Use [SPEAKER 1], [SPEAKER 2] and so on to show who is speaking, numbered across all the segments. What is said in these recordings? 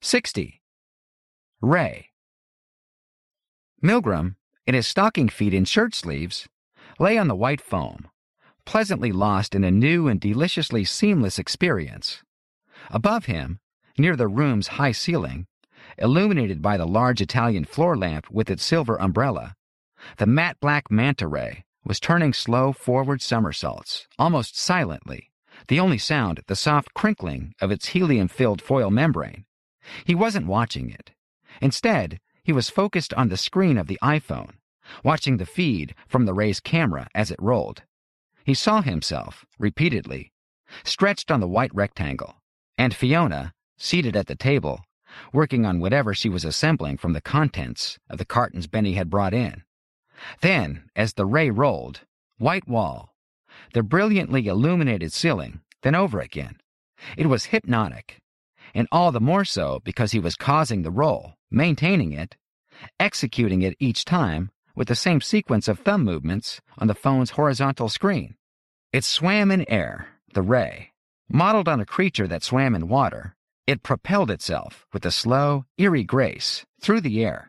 [SPEAKER 1] 60. Ray. Milgram, in his stocking feet and shirt sleeves, lay on the white foam, pleasantly lost in a new and deliciously seamless experience. Above him, near the room's high ceiling, illuminated by the large Italian floor lamp with its silver umbrella, the matte black manta ray was turning slow forward somersaults, almost silently, the only sound the soft crinkling of its helium-filled foil membrane. He wasn't watching it. Instead, he was focused on the screen of the iPhone, watching the feed from the ray's camera as it rolled. He saw himself, repeatedly, stretched on the white rectangle, and Fiona, seated at the table, working on whatever she was assembling from the contents of the cartons Benny had brought in. Then, as the ray rolled, white wall, the brilliantly illuminated ceiling, then over again. It was hypnotic, and all the more so because he was causing the roll, maintaining it, executing it each time with the same sequence of thumb movements on the phone's horizontal screen. It swam in air, the ray. Modeled on a creature that swam in water, it propelled itself with a slow, eerie grace through the air.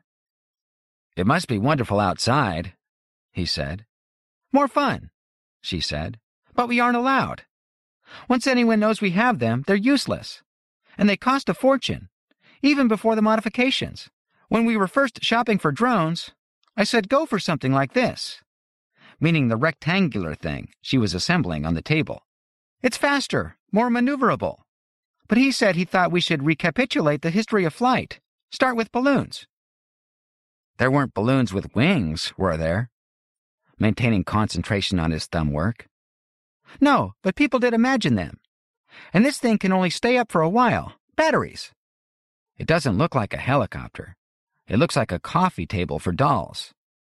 [SPEAKER 1] "It must be wonderful outside," he said. "More fun," she said. "But we aren't allowed. Once anyone knows we have them, they're useless. And they cost a fortune, even before the modifications. When we were first shopping for drones, I said go for something like this," meaning the rectangular thing she was assembling on the table. "It's faster, more maneuverable." But he said he thought we should recapitulate the history of flight, start with balloons. "There weren't balloons with wings, were there?" Maintaining concentration on his thumb work. "No, but people did imagine them. And this thing can only stay up for a while. Batteries." "It doesn't look like a helicopter. It looks like a coffee table for dolls."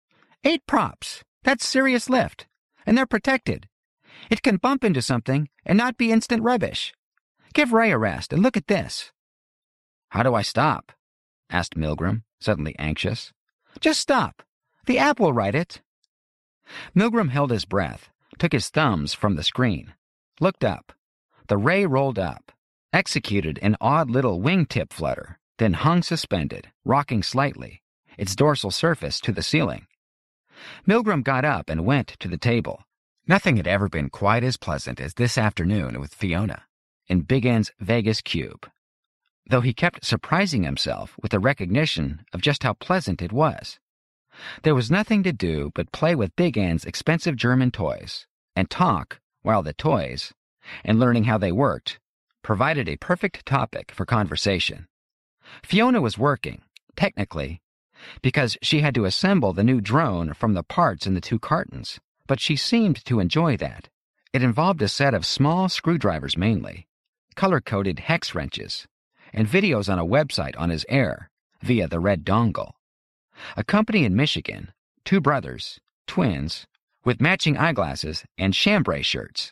[SPEAKER 1] 8 props. That's serious lift. And they're protected. It can bump into something and not be instant rubbish. Give Ray a rest and look at this." "How do I stop?" asked Milgram, suddenly anxious. "Just stop. The app will write it." Milgram held his breath, took his thumbs from the screen, looked up. The ray rolled up, executed an odd little wingtip flutter, then hung suspended, rocking slightly, its dorsal surface to the ceiling. Milgram got up and went to the table. Nothing had ever been quite as pleasant as this afternoon with Fiona, in Big N's Vegas cube, though he kept surprising himself with the recognition of just how pleasant it was. There was nothing to do but play with Big N's expensive German toys, and talk while the toys, and learning how they worked, provided a perfect topic for conversation. Fiona was working, technically, because she had to assemble the new drone from the parts in the 2 cartons, but she seemed to enjoy that. It involved a set of small screwdrivers mainly, color-coded hex wrenches, and videos on a website on his Air via the red dongle. A company in Michigan, 2 brothers, twins, with matching eyeglasses and chambray shirts.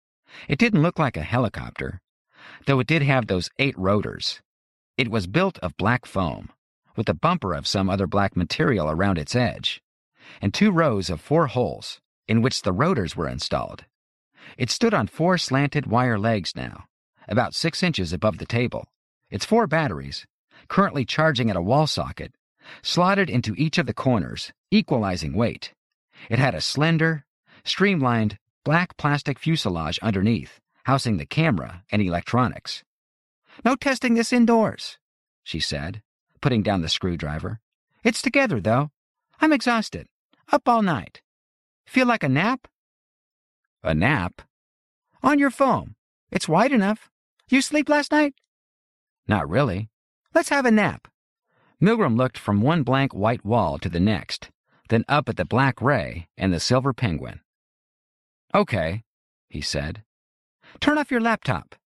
[SPEAKER 1] It didn't look like a helicopter, though it did have those 8 rotors. It was built of black foam, with a bumper of some other black material around its edge, and 2 rows of 4 holes in which the rotors were installed. It stood on 4 slanted wire legs now, about 6 inches above the table. Its 4 batteries, currently charging at a wall socket, slotted into each of the corners, equalizing weight. It had a slender, streamlined, black plastic fuselage underneath, housing the camera and electronics. "No testing this indoors," she said, putting down the screwdriver. "It's together, though. I'm exhausted. Up all night. Feel like a nap?" "A nap?" "On your foam. It's wide enough. You sleep last night?" "Not really." "Let's have a nap." Milgram looked from one blank white wall to the next, then up at the black ray and the silver penguin. "Okay," he said. "Turn off your laptop."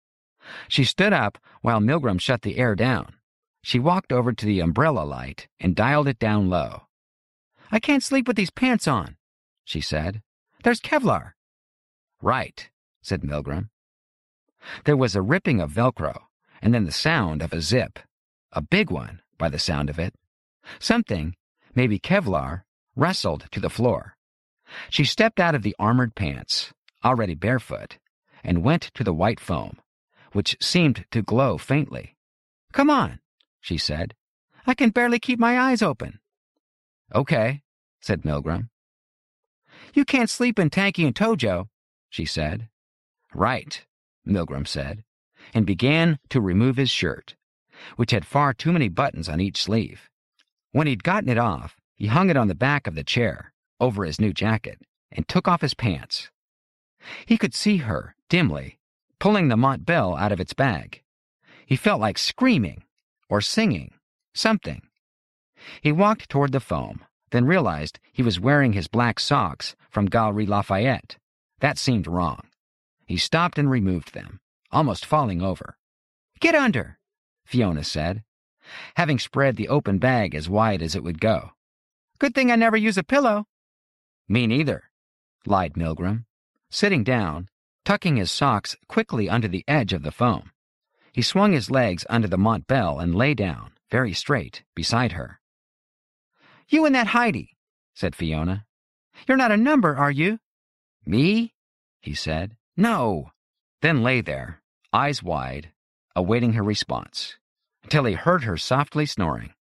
[SPEAKER 1] She stood up while Milgram shut the air down. She walked over to the umbrella light and dialed it down low. "I can't sleep with these pants on," she said. "There's Kevlar." "Right," said Milgram. There was a ripping of Velcro, and then the sound of a zip. A big one, by the sound of it. Something, maybe Kevlar, wrestled to the floor. She stepped out of the armored pants, already barefoot, and went to the white foam, which seemed to glow faintly. "Come on," she said. "I can barely keep my eyes open." "Okay," said Milgram. "You can't sleep in Tanky and Tojo," she said. "Right," Milgram said, and began to remove his shirt, which had far too many buttons on each sleeve. When he'd gotten it off, he hung it on the back of the chair, over his new jacket, and took off his pants. He could see her, dimly, pulling the Montbell out of its bag. He felt like screaming, or singing, something. He walked toward the foam, then realized he was wearing his black socks from Galerie Lafayette. That seemed wrong. He stopped and removed them, almost falling over. "Get under," Fiona said, having spread the open bag as wide as it would go. "Good thing I never use a pillow." "Me neither," lied Milgram, sitting down, tucking his socks quickly under the edge of the foam. He swung his legs under the Montbell and lay down, very straight, beside her. "You and that Heidi," said Fiona. "You're not a number, are you?" "Me?" he said. "No." Then lay there, eyes wide, awaiting her response, until he heard her softly snoring.